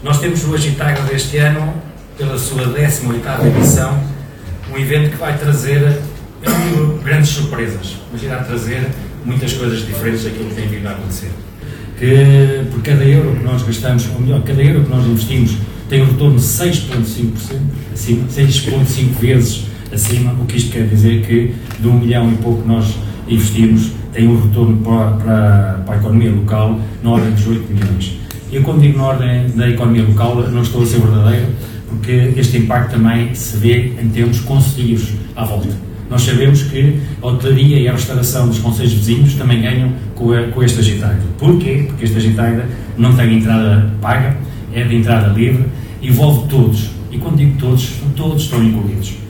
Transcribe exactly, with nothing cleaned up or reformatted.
Nós temos no Agitagra deste ano, pela sua décima oitava edição, um evento que vai trazer grandes surpresas, mas irá trazer muitas coisas diferentes daquilo que tem vindo a acontecer. Que por cada euro que nós gastamos, ou melhor, cada euro que nós investimos tem um retorno de seis vírgula cinco por cento acima, seis vírgula cinco vezes acima, o que isto quer dizer que de um milhão e pouco que nós investimos tem um retorno para, para, para a economia local na ordem dos oito milhões. Eu, quando digo na ordem da economia local, não estou a ser verdadeiro, porque este impacto também se vê em termos concelhos à volta. Nós sabemos que a hotelaria e a restauração dos concelhos vizinhos também ganham com, a, com este Agitagra. Porquê? Porque este Agitagra não tem entrada paga, é de entrada livre, envolve todos. E quando digo todos, todos estão incluídos.